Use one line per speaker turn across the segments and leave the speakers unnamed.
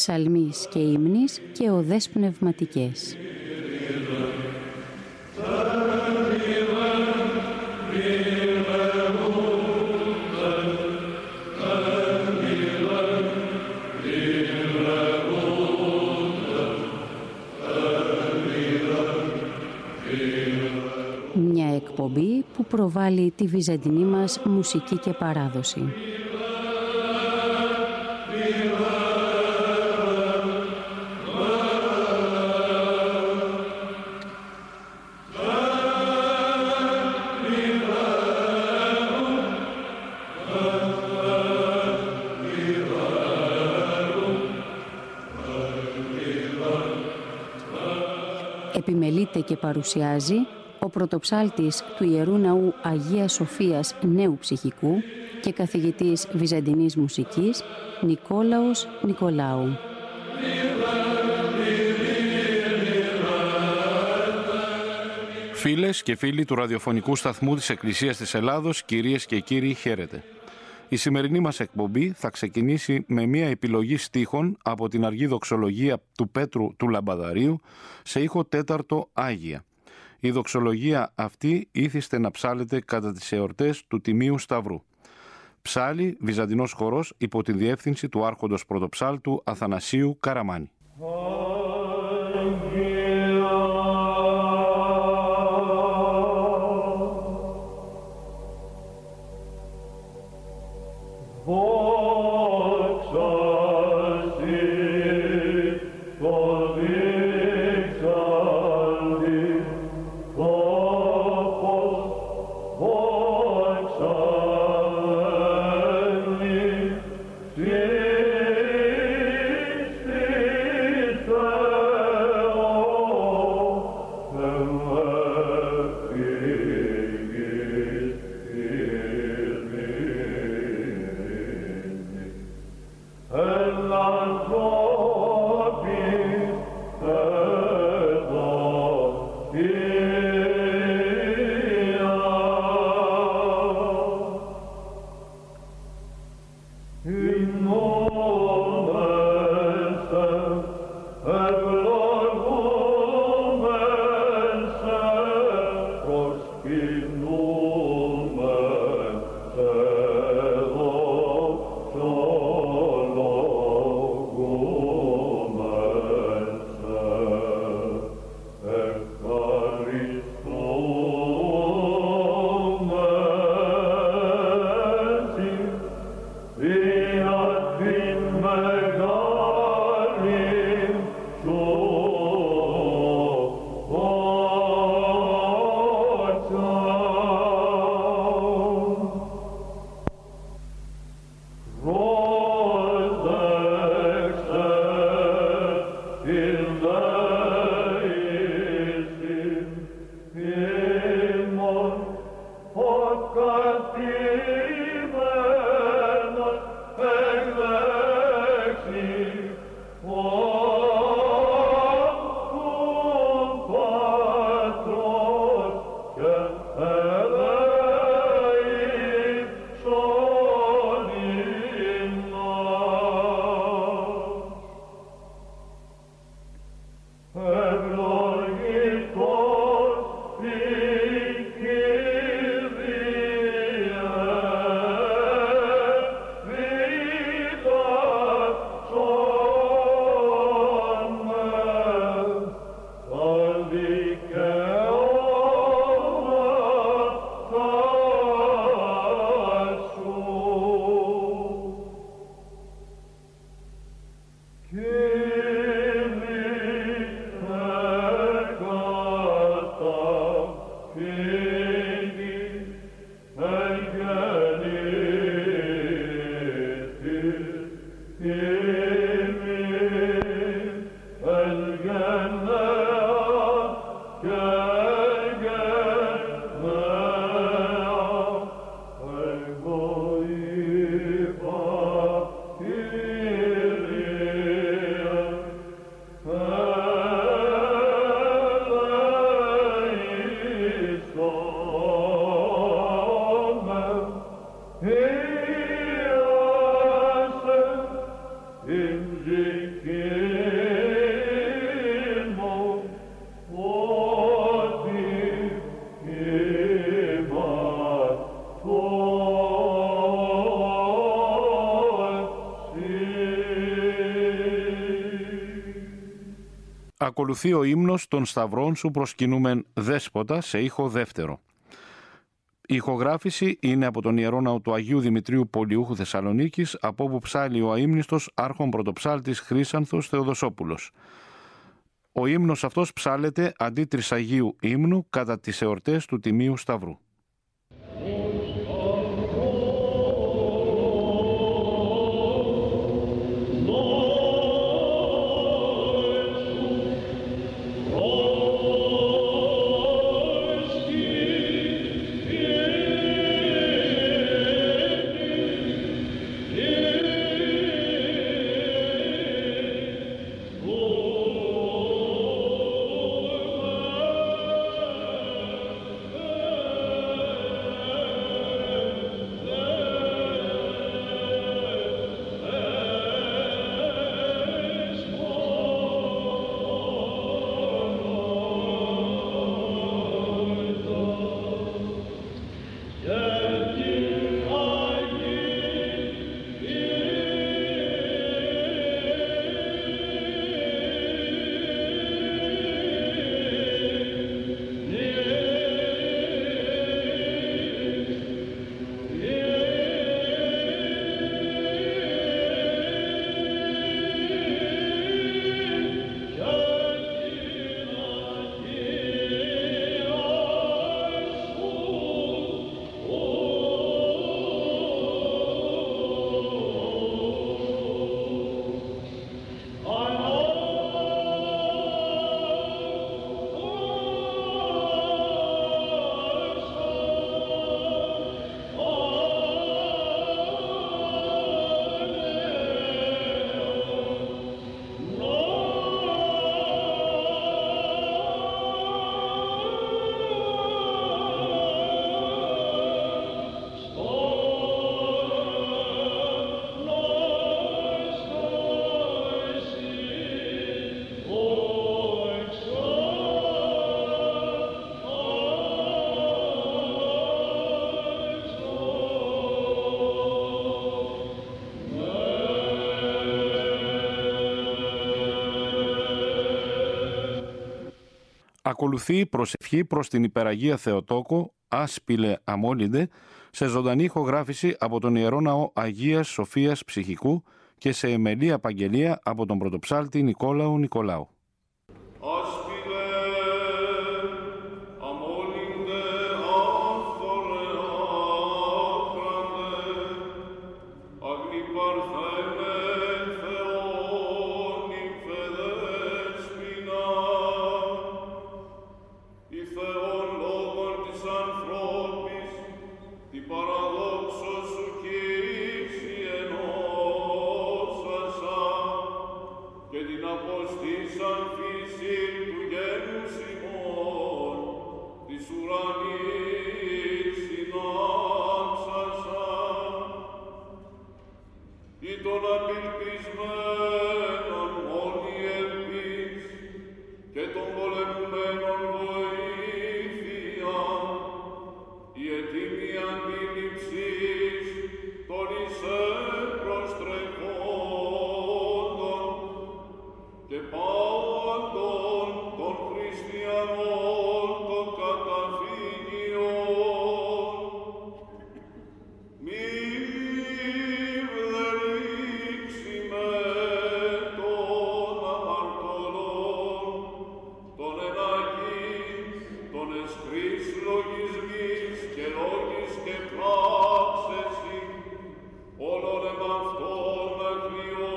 ψαλμής και ύμνης και οδές πνευματικές. Μια εκπομπή που προβάλλει τη βυζαντινή μας μουσική και παράδοση. Επιμελείται και παρουσιάζει ο πρωτοψάλτης του Ιερού Ναού Αγίας Σοφίας Νέου Ψυχικού και καθηγητής βυζαντινής μουσικής Νικόλαος Νικολάου.
Φίλες και φίλοι του ραδιοφωνικού σταθμού της Εκκλησίας της Ελλάδος, κυρίες και κύριοι, χαίρετε. Η σημερινή μας εκπομπή θα ξεκινήσει με μια επιλογή στίχων από την αργή δοξολογία του Πέτρου του Λαμπαδαρίου σε ήχο τέταρτο Άγια. Η δοξολογία αυτή ήθιστε να ψάλεται κατά τις εορτές του Τιμίου Σταυρού. Ψάλλει βυζαντινός χορός υπό τη διεύθυνση του άρχοντος πρωτοψάλτου Αθανασίου Καραμάνη. Ακολουθεί ο ύμνος των Σταυρών σου προσκυνούμεν Δέσποτα σε ήχο δεύτερο. Η ηχογράφηση είναι από τον Ιερό Ναό του Αγίου Δημητρίου Πολιούχου Θεσσαλονίκης, από όπου ψάλλει ο αείμνηστος άρχον πρωτοψάλτης Χρύσανθος Θεοδοσόπουλος. Ο ύμνος αυτός ψάλλεται αντί τρισαγίου ύμνου κατά τις εορτές του Τιμίου Σταυρού. Ακολουθεί η προσευχή προς την Υπεραγία Θεοτόκο, άσπηλε αμόλυντε, σε ζωντανή ηχογράφηση από τον Ιερό Ναό Αγίας Σοφίας Ψυχικού και σε εμελή απαγγελία από τον πρωτοψάλτη Νικόλαου Νικολάου.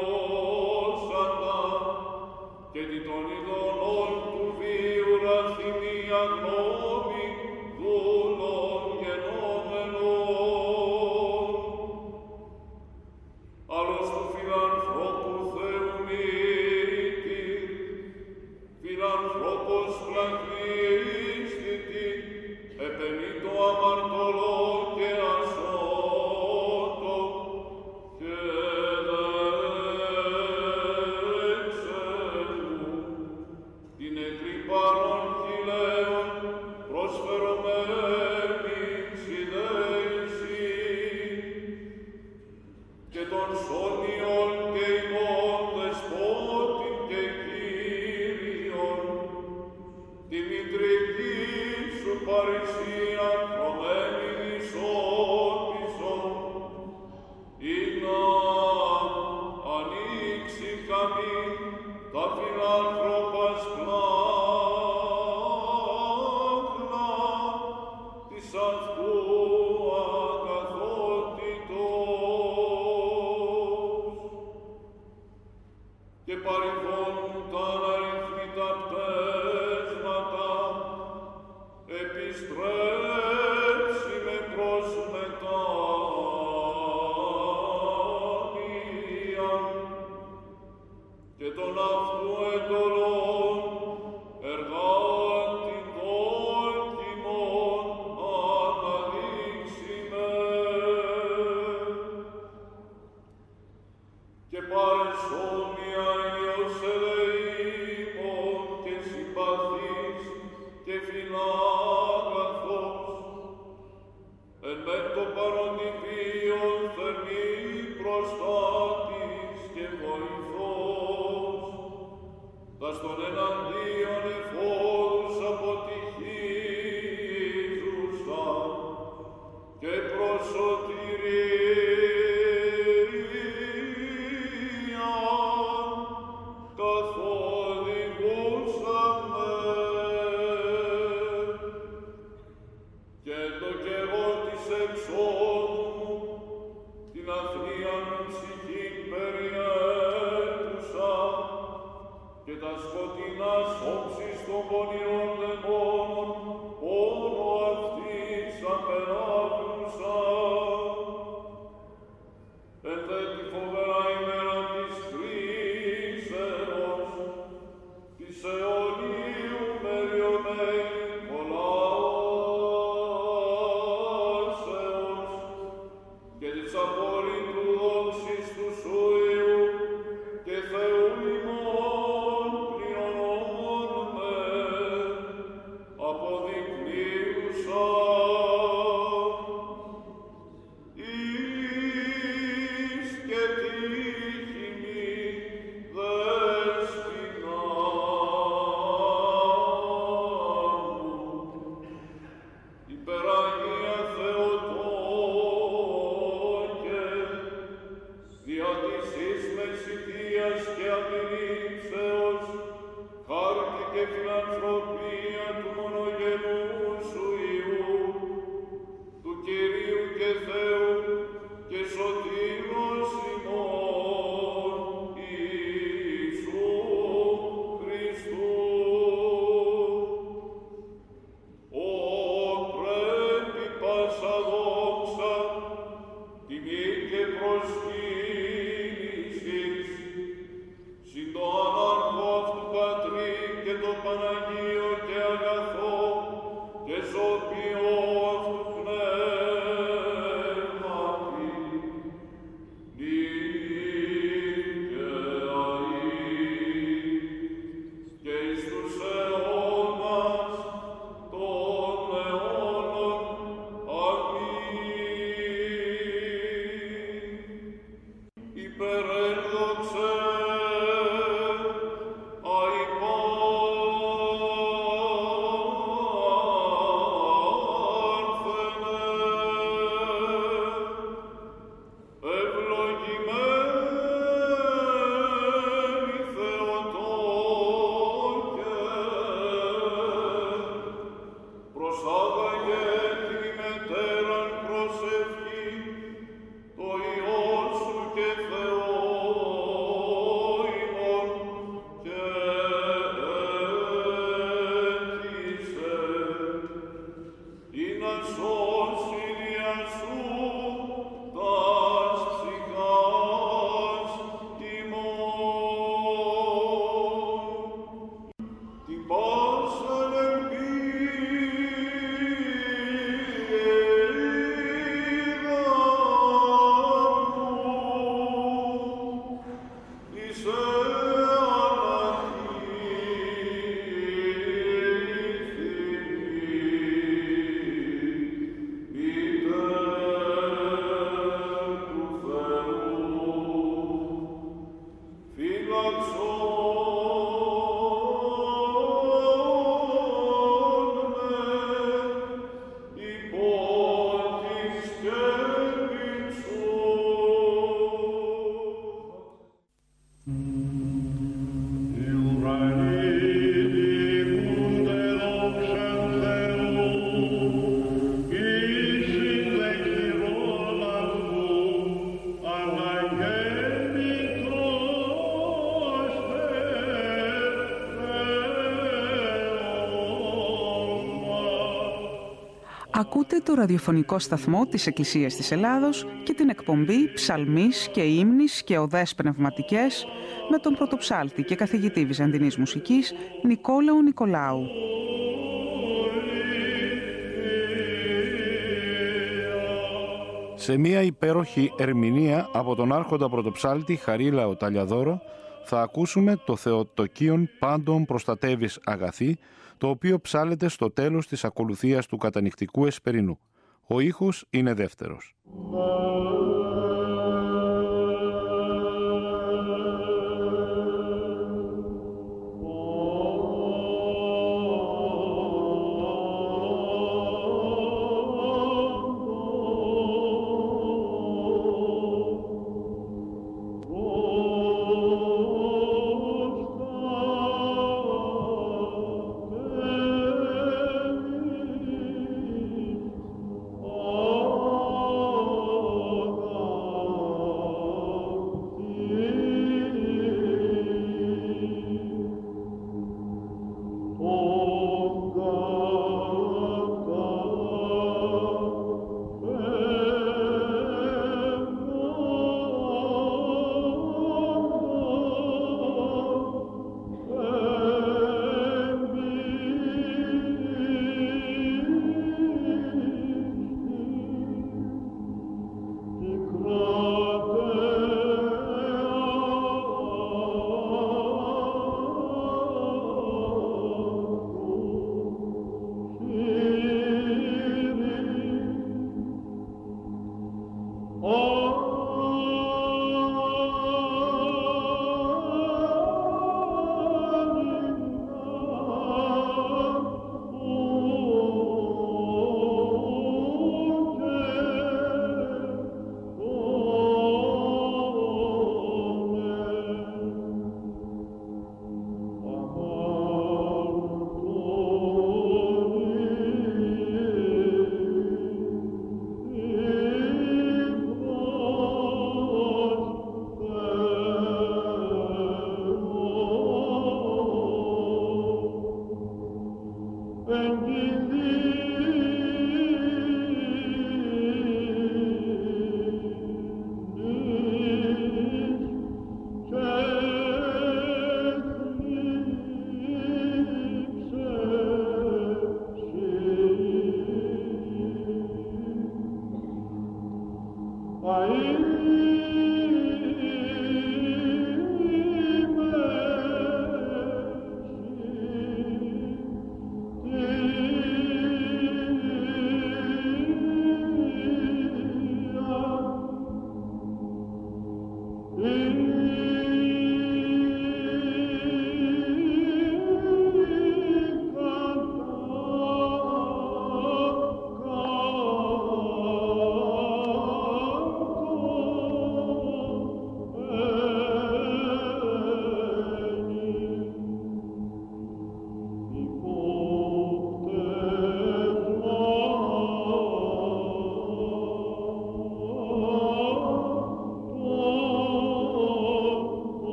Και τη των ειδών του βίου ραθή Ακούτε το ραδιοφωνικό σταθμό της Εκκλησίας της Ελλάδος και την εκπομπή «Ψαλμής και ύμνης και οδές πνευματικές» με τον πρωτοψάλτη και καθηγητή Βυζαντινής μουσικής Νικόλαο Νικολάου.
Σε μία υπέροχη ερμηνεία από τον άρχοντα πρωτοψάλτη Χαρίλαο Ταλιαδόρο θα ακούσουμε το Θεοτοκίον πάντων προστατεύεις αγαθή, το οποίο ψάλεται στο τέλος της ακολουθίας του κατανυκτικού εσπερινού. Ο ήχος είναι δεύτερος.
Oh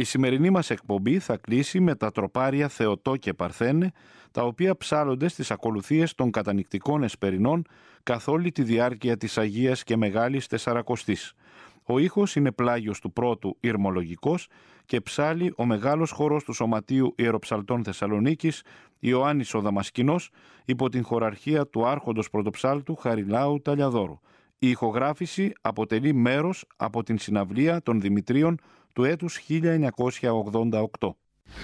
Η σημερινή μας εκπομπή θα κλείσει με τα τροπάρια Θεοτό και Παρθένε, τα οποία ψάλλονται στις ακολουθίες των κατανυκτικών εσπερινών καθ' όλη τη διάρκεια της Αγίας και Μεγάλης Τεσσαρακοστής. Ο ήχος είναι πλάγιος του πρώτου ηρμολογικός και ψάλλει ο μεγάλος χορός του Σωματείου Ιεροψαλτών Θεσσαλονίκης, Ιωάννης ο Δαμασκηνός, υπό την χοραρχία του άρχοντος πρωτοψάλτου Χαριλάου Ταλιαδόρου. Η ηχογράφηση αποτελεί μέρος από την συναυλία των Δημητρίων του έτους 1988.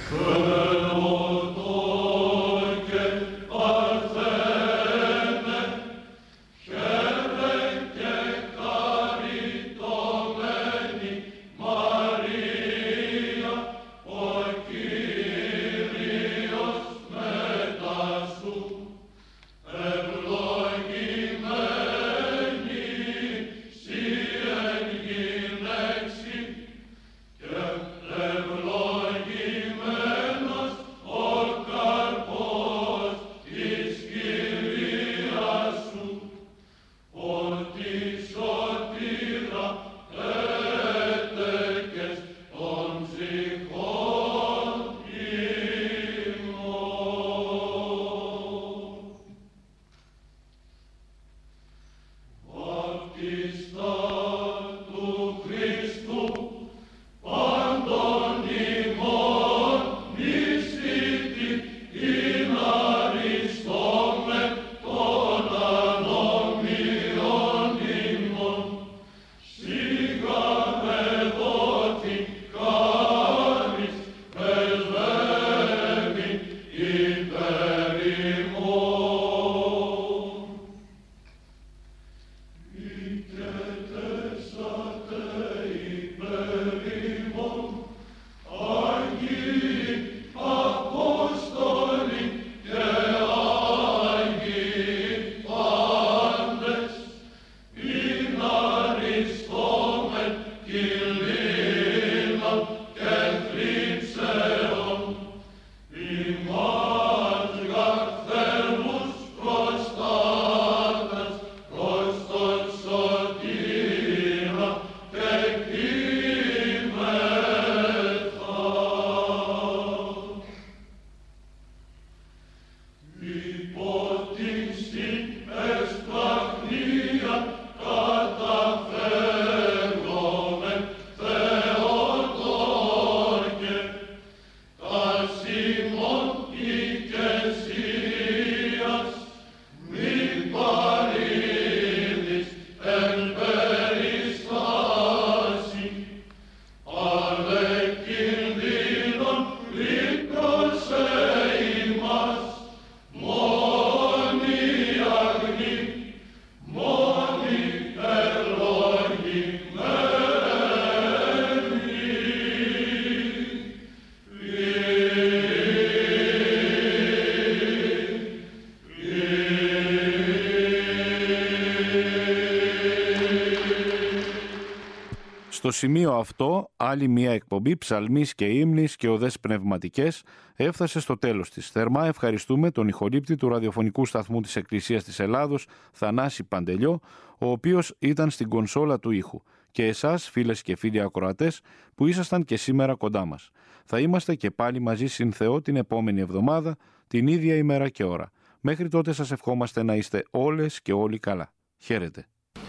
Στο σημείο αυτό, άλλη μια εκπομπή ψαλμής και ύμνης και οδές πνευματικές έφτασε στο τέλος της. Θερμά ευχαριστούμε τον ηχολήπτη του ραδιοφωνικού σταθμού της Εκκλησίας της Ελλάδος, Θανάση Παντελιό, ο οποίος ήταν στην κονσόλα του ήχου. Και εσάς, φίλες και φίλοι ακροατές, που ήσασταν και σήμερα κοντά μας. Θα είμαστε και πάλι μαζί συν Θεό την επόμενη εβδομάδα, την ίδια ημέρα και ώρα. Μέχρι τότε σας ευχόμαστε να είστε όλες και όλοι καλά. Χαίρετε.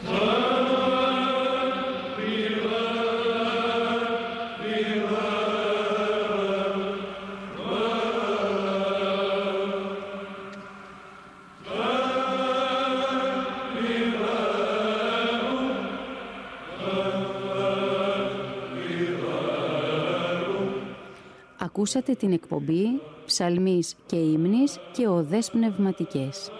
Ακούσατε την εκπομπή «Ψαλμής και ύμνης και οδές πνευματικές».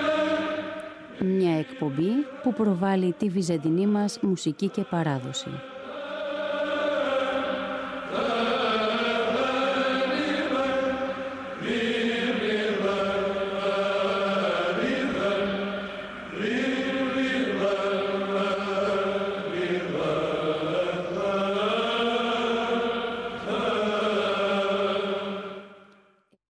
Μια εκπομπή που προβάλλει τη βυζαντινή μας μουσική και παράδοση.